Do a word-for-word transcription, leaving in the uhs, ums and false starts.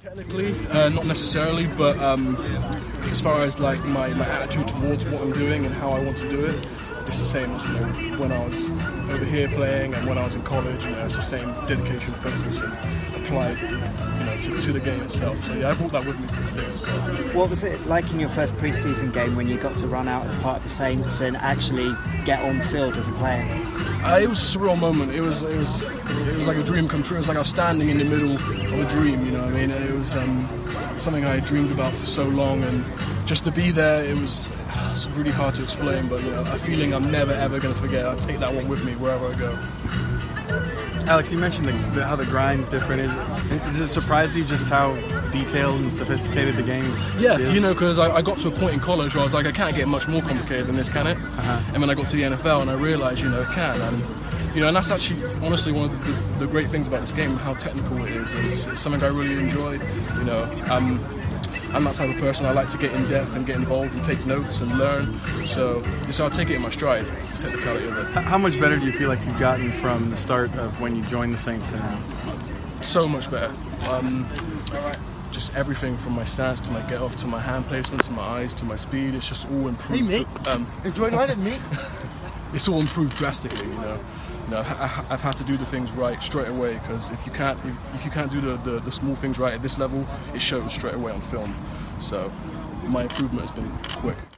Technically, uh, not necessarily, but um, as far as like my, my attitude towards what I'm doing and how I want to do it, it's the same as you know when I was over here playing and when I was in college. You know, it's the same dedication, focus, and applied you know to, to the game itself. So yeah, I brought that with me to the States as well. What was it like in your first pre-season game when you got to run out as part of the Saints and actually get on field as a player? Uh, it was a surreal moment. It was it was it was like a dream come true. It was like I was standing in the middle of a dream. You know what I mean? It was um, something I had dreamed about for so long, and just to be there, it was it's really hard to explain. But you know, a feeling I'm never ever going to forget. I take that one with me wherever I go. Alex, you mentioned the, the, how the grind's different. Is does it surprise you just how detailed and sophisticated the game yeah, is? You know, because I, I got to a point in college where I was like, I can't get much more complicated than this, can it? Uh-huh. And when I got to the N F L and I realised, you know, it can. And, you know, and that's actually, honestly, one of the, the great things about this game, how technical it is. And it's, it's something I really enjoyed, you know. Um, I'm that type of person. I like to get in depth and get involved and take notes and learn. So, so I'll take it in my stride, the technicality of it. How much better do you feel like you've gotten from the start of when you joined the Saints to now? So much better. Um, just everything from my stance to my get off to my hand placement to my eyes to my speed. It's just all improved. Hey mate, um, enjoy lining me. It's all improved drastically, you know. You know, I, I've had to do the things right straight away because if you can't, if, if you can't do the, the, the small things right at this level, it shows straight away on film. So my improvement has been quick.